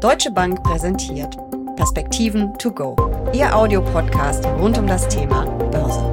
Deutsche Bank präsentiert Perspektiven to go, Ihr Audiopodcast rund um das Thema Börse.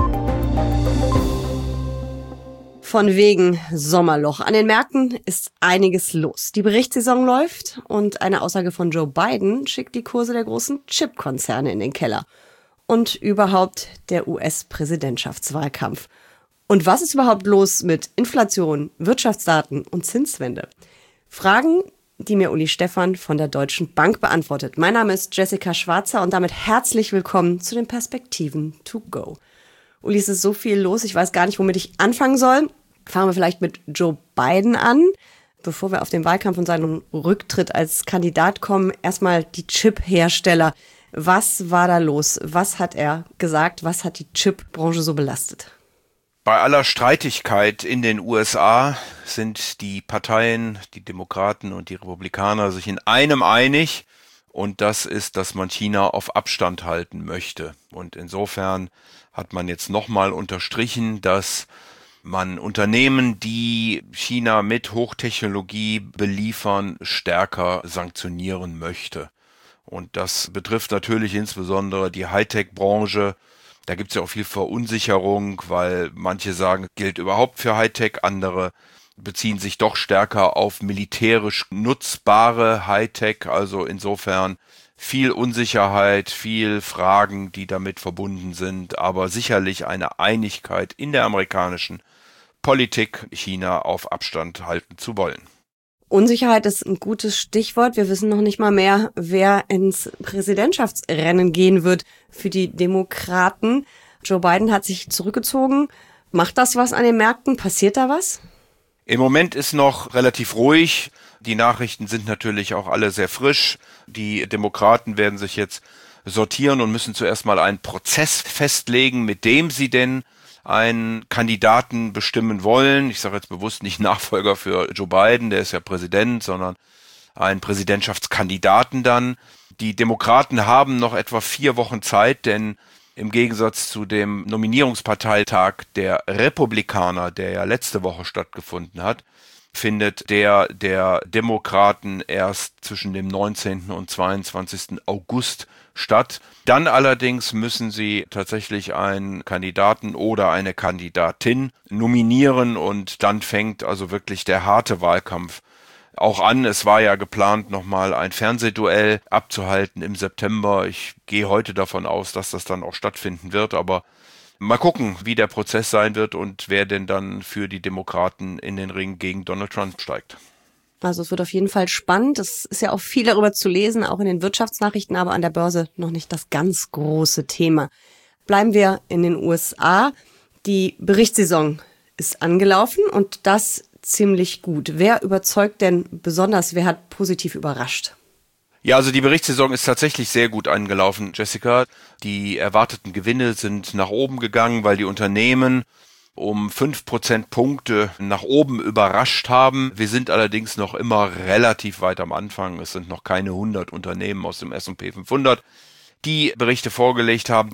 Von wegen Sommerloch. An den Märkten ist einiges los. Die Berichtssaison läuft und eine Aussage von Joe Biden schickt die Kurse der großen Chip-Konzerne in den Keller. Und überhaupt der US-Präsidentschaftswahlkampf. Und was ist überhaupt los mit Inflation, Wirtschaftsdaten und Zinswende? Fragen, die mir Uli Stephan von der Deutschen Bank beantwortet. Mein Name ist Jessica Schwarzer und damit herzlich willkommen zu den Perspektiven to go. Uli, es ist so viel los, ich weiß gar nicht, womit ich anfangen soll. Fangen wir vielleicht mit Joe Biden an. Bevor wir auf den Wahlkampf und seinen Rücktritt als Kandidat kommen, erstmal die Chip-Hersteller. Was war da los? Was hat er gesagt? Was hat die Chip-Branche so belastet? Bei aller Streitigkeit in den USA sind die Parteien, die Demokraten und die Republikaner, sich in einem einig. Und das ist, dass man China auf Abstand halten möchte. Und insofern hat man jetzt nochmal unterstrichen, dass man Unternehmen, die China mit Hochtechnologie beliefern, stärker sanktionieren möchte. Und das betrifft natürlich insbesondere die Hightech-Branche. Da gibt es ja auch viel Verunsicherung, weil manche sagen, gilt überhaupt für Hightech, andere beziehen sich doch stärker auf militärisch nutzbare Hightech. Also insofern viel Unsicherheit, viel Fragen, die damit verbunden sind, aber sicherlich eine Einigkeit in der amerikanischen Politik, China auf Abstand halten zu wollen. Unsicherheit ist ein gutes Stichwort. Wir wissen noch nicht mal mehr, wer ins Präsidentschaftsrennen gehen wird für die Demokraten. Joe Biden hat sich zurückgezogen. Macht das was an den Märkten? Passiert da was? Im Moment ist noch relativ ruhig. Die Nachrichten sind natürlich auch alle sehr frisch. Die Demokraten werden sich jetzt sortieren und müssen zuerst mal einen Prozess festlegen, mit dem sie denn einen Kandidaten bestimmen wollen. Ich sage jetzt bewusst nicht Nachfolger für Joe Biden, der ist ja Präsident, sondern einen Präsidentschaftskandidaten dann. Die Demokraten haben noch etwa 4 Wochen Zeit, denn im Gegensatz zu dem Nominierungsparteitag der Republikaner, der ja letzte Woche stattgefunden hat, findet der Demokraten erst zwischen dem 19. und 22. August statt. Dann allerdings müssen sie tatsächlich einen Kandidaten oder eine Kandidatin nominieren und dann fängt also wirklich der harte Wahlkampf auch an. Es war ja geplant, nochmal ein Fernsehduell abzuhalten im September. Ich gehe heute davon aus, dass das dann auch stattfinden wird, aber mal gucken, wie der Prozess sein wird und wer denn dann für die Demokraten in den Ring gegen Donald Trump steigt. Also es wird auf jeden Fall spannend. Es ist ja auch viel darüber zu lesen, auch in den Wirtschaftsnachrichten, aber an der Börse noch nicht das ganz große Thema. Bleiben wir in den USA. Die Berichtssaison ist angelaufen und das ziemlich gut. Wer überzeugt denn besonders? Wer hat positiv überrascht? Ja, also die Berichtssaison ist tatsächlich sehr gut angelaufen, Jessica. Die erwarteten Gewinne sind nach oben gegangen, weil die Unternehmen um 5 Prozentpunkte nach oben überrascht haben. Wir sind allerdings noch immer relativ weit am Anfang. Es sind noch keine 100 Unternehmen aus dem S&P 500, die Berichte vorgelegt haben.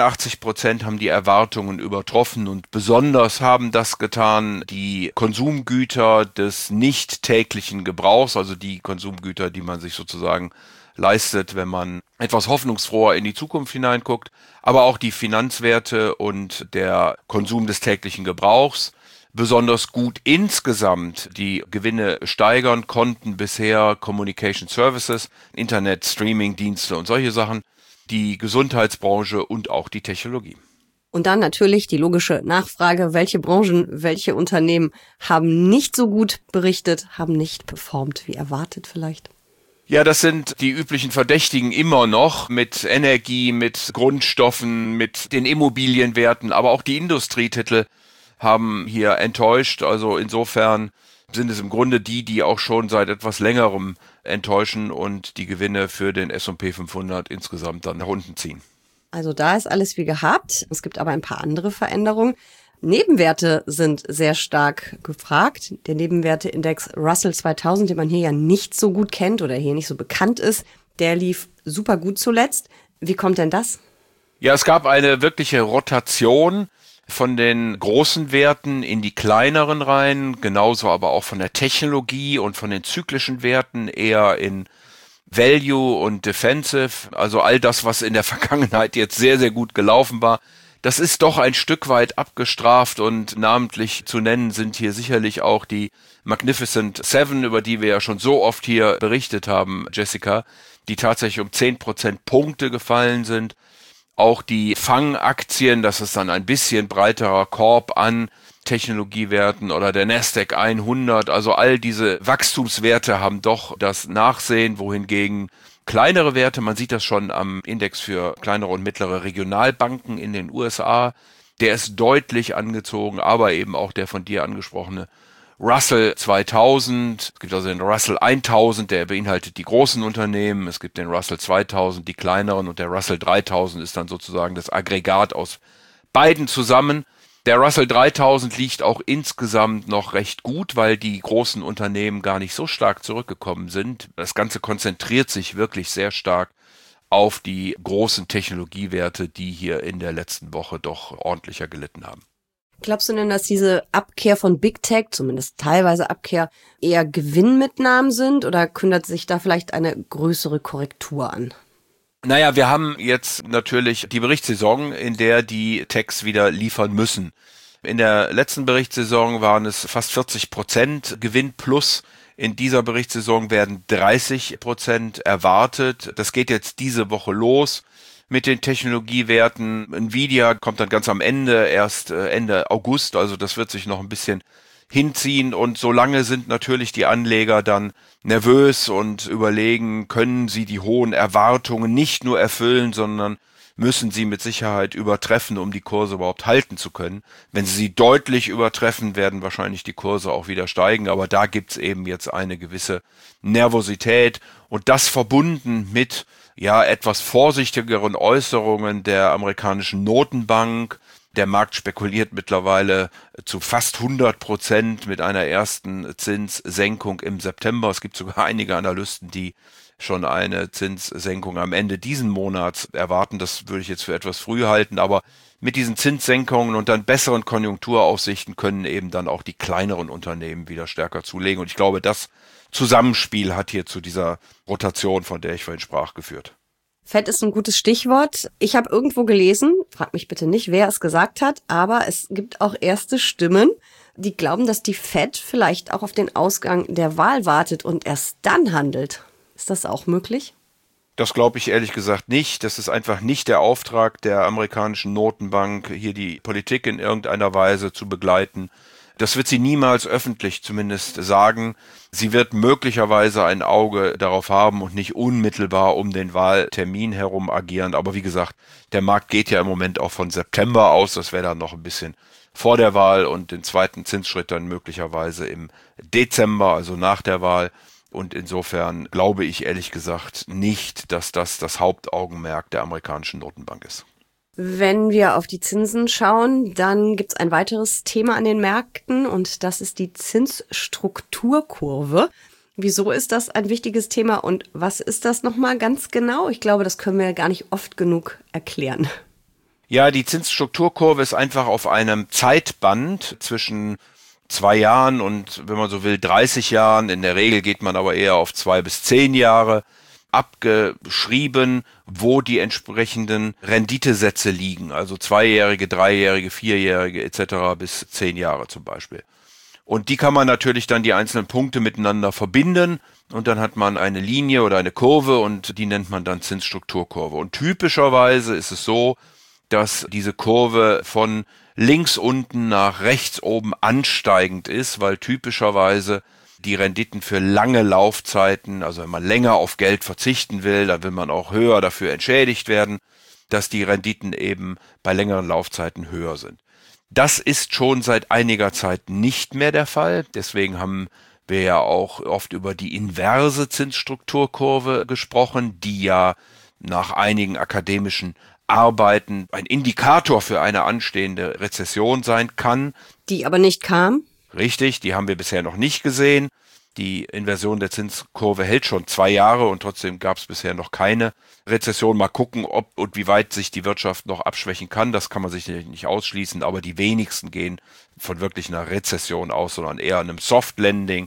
83% haben die Erwartungen übertroffen und besonders haben das getan die Konsumgüter des nicht täglichen Gebrauchs, also die Konsumgüter, die man sich sozusagen leistet, wenn man etwas hoffnungsfroher in die Zukunft hineinguckt, aber auch die Finanzwerte und der Konsum des täglichen Gebrauchs besonders gut insgesamt die Gewinne steigern konnten bisher Communication Services, Internet, Streaming-Dienste und solche Sachen, die Gesundheitsbranche und auch die Technologie. Und dann natürlich die logische Nachfrage, welche Branchen, welche Unternehmen haben nicht so gut berichtet, haben nicht performt wie erwartet vielleicht? Ja, das sind die üblichen Verdächtigen immer noch mit Energie, mit Grundstoffen, mit den Immobilienwerten, aber auch die Industrietitel haben hier enttäuscht. Also insofern sind es im Grunde die auch schon seit etwas längerem enttäuschen und die Gewinne für den S&P 500 insgesamt dann nach unten ziehen. Also da ist alles wie gehabt. Es gibt aber ein paar andere Veränderungen. Nebenwerte sind sehr stark gefragt. Der Nebenwerteindex Russell 2000, den man hier ja nicht so gut kennt oder hier nicht so bekannt ist, der lief super gut zuletzt. Wie kommt denn das? Ja, es gab eine wirkliche Rotation von den großen Werten in die kleineren rein, genauso aber auch von der Technologie und von den zyklischen Werten eher in Value und Defensive, also all das, was in der Vergangenheit jetzt sehr, sehr gut gelaufen war, das ist doch ein Stück weit abgestraft und namentlich zu nennen sind hier sicherlich auch die Magnificent Seven, über die wir ja schon so oft hier berichtet haben, Jessica, die tatsächlich um 10 Prozentpunkte gefallen sind. Auch die Fang-Aktien, das ist dann ein bisschen breiterer Korb an Technologiewerten oder der Nasdaq 100, also all diese Wachstumswerte haben doch das Nachsehen, wohingegen kleinere Werte, man sieht das schon am Index für kleinere und mittlere Regionalbanken in den USA, der ist deutlich angezogen, aber eben auch der von dir angesprochene Russell 2000, es gibt also den Russell 1000, der beinhaltet die großen Unternehmen, es gibt den Russell 2000, die kleineren und der Russell 3000 ist dann sozusagen das Aggregat aus beiden zusammen. Der Russell 3000 liegt auch insgesamt noch recht gut, weil die großen Unternehmen gar nicht so stark zurückgekommen sind. Das Ganze konzentriert sich wirklich sehr stark auf die großen Technologiewerte, die hier in der letzten Woche doch ordentlicher gelitten haben. Glaubst du denn, dass diese Abkehr von Big Tech, zumindest teilweise Abkehr, eher Gewinnmitnahmen sind oder kündigt sich da vielleicht eine größere Korrektur an? Naja, wir haben jetzt natürlich die Berichtssaison, in der die Techs wieder liefern müssen. In der letzten Berichtssaison waren es fast 40% Gewinn plus. In dieser Berichtssaison werden 30% erwartet. Das geht jetzt diese Woche los mit den Technologiewerten. Nvidia kommt dann ganz am Ende, erst Ende August, also das wird sich noch ein bisschen hinziehen und solange sind natürlich die Anleger dann nervös und überlegen, können sie die hohen Erwartungen nicht nur erfüllen, sondern müssen sie mit Sicherheit übertreffen, um die Kurse überhaupt halten zu können. Wenn sie sie deutlich übertreffen, werden wahrscheinlich die Kurse auch wieder steigen, aber da gibt's eben jetzt eine gewisse Nervosität und das verbunden mit etwas vorsichtigeren Äußerungen der amerikanischen Notenbank. Der Markt spekuliert mittlerweile zu fast 100% mit einer ersten Zinssenkung im September. Es gibt sogar einige Analysten, die schon eine Zinssenkung am Ende diesen Monats erwarten. Das würde ich jetzt für etwas früh halten, aber mit diesen Zinssenkungen und dann besseren Konjunkturaussichten können eben dann auch die kleineren Unternehmen wieder stärker zulegen. Und ich glaube, das Zusammenspiel hat hier zu dieser Rotation, von der ich vorhin sprach, geführt. Fett ist ein gutes Stichwort. Ich habe irgendwo gelesen, frag mich bitte nicht, wer es gesagt hat, aber es gibt auch erste Stimmen, die glauben, dass die Fed vielleicht auch auf den Ausgang der Wahl wartet und erst dann handelt. Ist das auch möglich? Das glaube ich ehrlich gesagt nicht. Das ist einfach nicht der Auftrag der amerikanischen Notenbank, hier die Politik in irgendeiner Weise zu begleiten. Das wird sie niemals öffentlich zumindest sagen. Sie wird möglicherweise ein Auge darauf haben und nicht unmittelbar um den Wahltermin herum agieren. Aber wie gesagt, der Markt geht ja im Moment auch von September aus. Das wäre dann noch ein bisschen vor der Wahl und den zweiten Zinsschritt dann möglicherweise im Dezember, also nach der Wahl. Und insofern glaube ich ehrlich gesagt nicht, dass das Hauptaugenmerk der amerikanischen Notenbank ist. Wenn wir auf die Zinsen schauen, dann gibt es ein weiteres Thema an den Märkten und das ist die Zinsstrukturkurve. Wieso ist das ein wichtiges Thema und was ist das nochmal ganz genau? Ich glaube, das können wir gar nicht oft genug erklären. Ja, die Zinsstrukturkurve ist einfach auf einem Zeitband zwischen 2 Jahren und, wenn man so will, 30 Jahren. In der Regel geht man aber eher auf 2 bis 10 Jahre. Abgeschrieben, wo die entsprechenden Renditesätze liegen, also 2-jährige, 3-jährige, 4-jährige etc. bis 10 Jahre zum Beispiel. Und die kann man natürlich dann die einzelnen Punkte miteinander verbinden und dann hat man eine Linie oder eine Kurve und die nennt man dann Zinsstrukturkurve. Und typischerweise ist es so, dass diese Kurve von links unten nach rechts oben ansteigend ist, weil typischerweise die Renditen für lange Laufzeiten, also wenn man länger auf Geld verzichten will, dann will man auch höher dafür entschädigt werden, dass die Renditen eben bei längeren Laufzeiten höher sind. Das ist schon seit einiger Zeit nicht mehr der Fall. Deswegen haben wir ja auch oft über die inverse Zinsstrukturkurve gesprochen, die ja nach einigen akademischen Arbeiten ein Indikator für eine anstehende Rezession sein kann. Die aber nicht kam? Richtig, die haben wir bisher noch nicht gesehen. Die Inversion der Zinskurve hält schon 2 Jahre und trotzdem gab es bisher noch keine Rezession. Mal gucken, ob und wie weit sich die Wirtschaft noch abschwächen kann. Das kann man sicherlich nicht ausschließen, aber die wenigsten gehen von wirklich einer Rezession aus, sondern eher einem Soft Landing.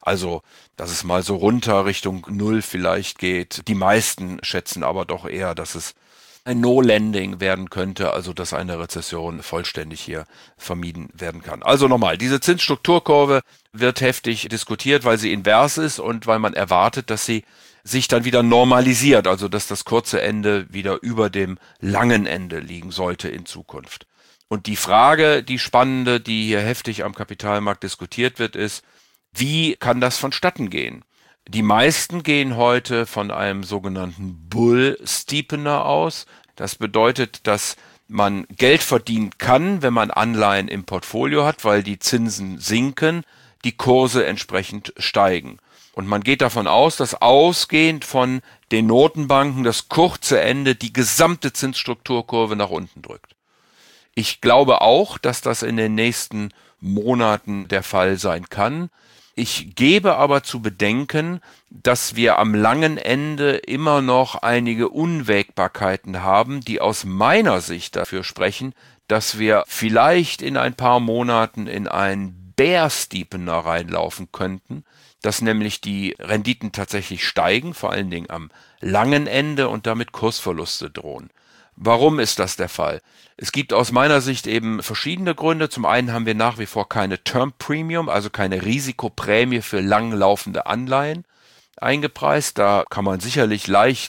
Also, dass es mal so runter Richtung Null vielleicht geht. Die meisten schätzen aber doch eher, dass es ein No-Landing werden könnte, also dass eine Rezession vollständig hier vermieden werden kann. Also nochmal, diese Zinsstrukturkurve wird heftig diskutiert, weil sie invers ist und weil man erwartet, dass sie sich dann wieder normalisiert, also dass das kurze Ende wieder über dem langen Ende liegen sollte in Zukunft. Und die Frage, die spannende, die hier heftig am Kapitalmarkt diskutiert wird, ist, wie kann das vonstatten gehen? Die meisten gehen heute von einem sogenannten Bull Steepener aus. Das bedeutet, dass man Geld verdienen kann, wenn man Anleihen im Portfolio hat, weil die Zinsen sinken, die Kurse entsprechend steigen. Und man geht davon aus, dass ausgehend von den Notenbanken das kurze Ende die gesamte Zinsstrukturkurve nach unten drückt. Ich glaube auch, dass das in den nächsten Monaten der Fall sein kann. Ich gebe aber zu bedenken, dass wir am langen Ende immer noch einige Unwägbarkeiten haben, die aus meiner Sicht dafür sprechen, dass wir vielleicht in ein paar Monaten in einen Bear Steepener reinlaufen könnten, dass nämlich die Renditen tatsächlich steigen, vor allen Dingen am langen Ende und damit Kursverluste drohen. Warum ist das der Fall? Es gibt aus meiner Sicht eben verschiedene Gründe. Zum einen haben wir nach wie vor keine Term Premium, also keine Risikoprämie für langlaufende Anleihen eingepreist. Da kann man sicherlich leicht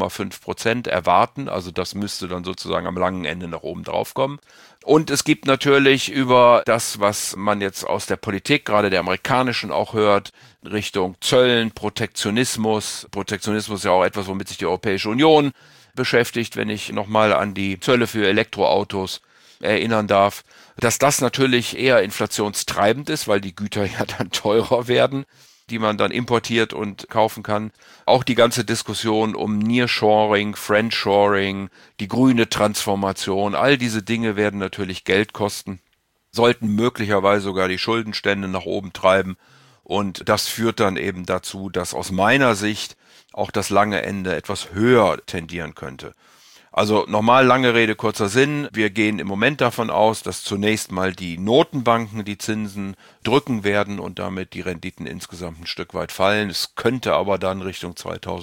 0,5% erwarten. Also das müsste dann sozusagen am langen Ende nach oben drauf kommen. Und es gibt natürlich über das, was man jetzt aus der Politik, gerade der amerikanischen auch hört, Richtung Zöllen, Protektionismus. Protektionismus ist ja auch etwas, womit sich die Europäische Union beschäftigt, wenn ich nochmal an die Zölle für Elektroautos erinnern darf, dass das natürlich eher inflationstreibend ist, weil die Güter ja dann teurer werden, die man dann importiert und kaufen kann. Auch die ganze Diskussion um Nearshoring, Friendshoring, die grüne Transformation, all diese Dinge werden natürlich Geld kosten, sollten möglicherweise sogar die Schuldenstände nach oben treiben. Und das führt dann eben dazu, dass aus meiner Sicht auch das lange Ende etwas höher tendieren könnte. Also nochmal lange Rede, kurzer Sinn. Wir gehen im Moment davon aus, dass zunächst mal die Notenbanken die Zinsen drücken werden und damit die Renditen insgesamt ein Stück weit fallen. Es könnte aber dann Richtung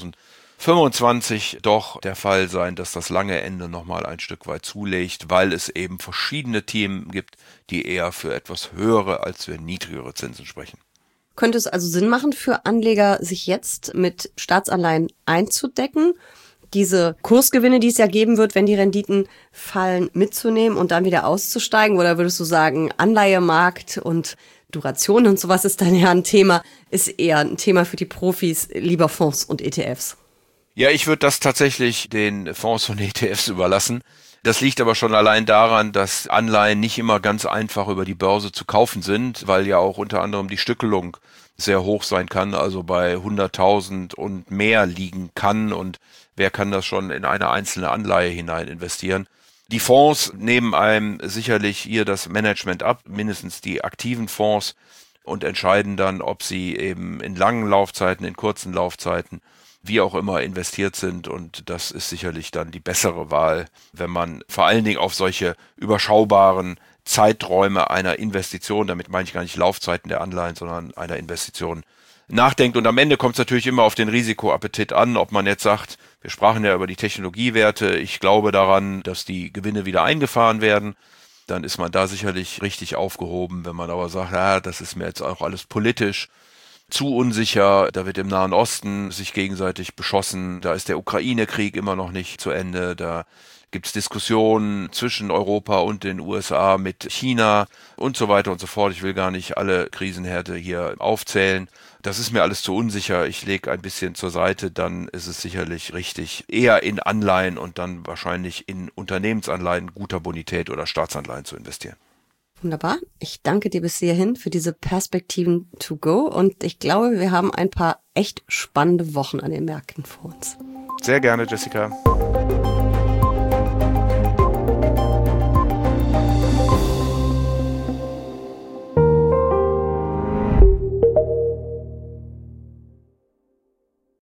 2025 doch der Fall sein, dass das lange Ende nochmal ein Stück weit zulegt, weil es eben verschiedene Themen gibt, die eher für etwas höhere als für niedrigere Zinsen sprechen. Könnte es also Sinn machen für Anleger, sich jetzt mit Staatsanleihen einzudecken, diese Kursgewinne, die es ja geben wird, wenn die Renditen fallen, mitzunehmen und dann wieder auszusteigen? Oder würdest du sagen, Anleihemarkt und Duration und sowas ist dann ja ein Thema, ist eher ein Thema für die Profis, lieber Fonds und ETFs? Ja, ich würde das tatsächlich den Fonds und ETFs überlassen. Das liegt aber schon allein daran, dass Anleihen nicht immer ganz einfach über die Börse zu kaufen sind, weil ja auch unter anderem die Stückelung sehr hoch sein kann, also bei 100.000 und mehr liegen kann. Und wer kann das schon in eine einzelne Anleihe hinein investieren? Die Fonds nehmen einem sicherlich hier das Management ab, mindestens die aktiven Fonds, und entscheiden dann, ob sie eben in langen Laufzeiten, in kurzen Laufzeiten, wie auch immer investiert sind, und das ist sicherlich dann die bessere Wahl, wenn man vor allen Dingen auf solche überschaubaren Zeiträume einer Investition, damit meine ich gar nicht Laufzeiten der Anleihen, sondern einer Investition, nachdenkt. Und am Ende kommt es natürlich immer auf den Risikoappetit an, ob man jetzt sagt, wir sprachen ja über die Technologiewerte, ich glaube daran, dass die Gewinne wieder eingefahren werden, dann ist man da sicherlich richtig aufgehoben. Wenn man aber sagt, ja, das ist mir jetzt auch alles politisch zu unsicher, da wird im Nahen Osten sich gegenseitig beschossen, da ist der Ukraine-Krieg immer noch nicht zu Ende, da gibt's Diskussionen zwischen Europa und den USA mit China und so weiter und so fort. Ich will gar nicht alle Krisenherde hier aufzählen. Das ist mir alles zu unsicher. Ich lege ein bisschen zur Seite, dann ist es sicherlich richtig, eher in Anleihen und dann wahrscheinlich in Unternehmensanleihen guter Bonität oder Staatsanleihen zu investieren. Wunderbar. Ich danke dir bis hierhin für diese Perspektiven to go und ich glaube, wir haben ein paar echt spannende Wochen an den Märkten vor uns. Sehr gerne, Jessica.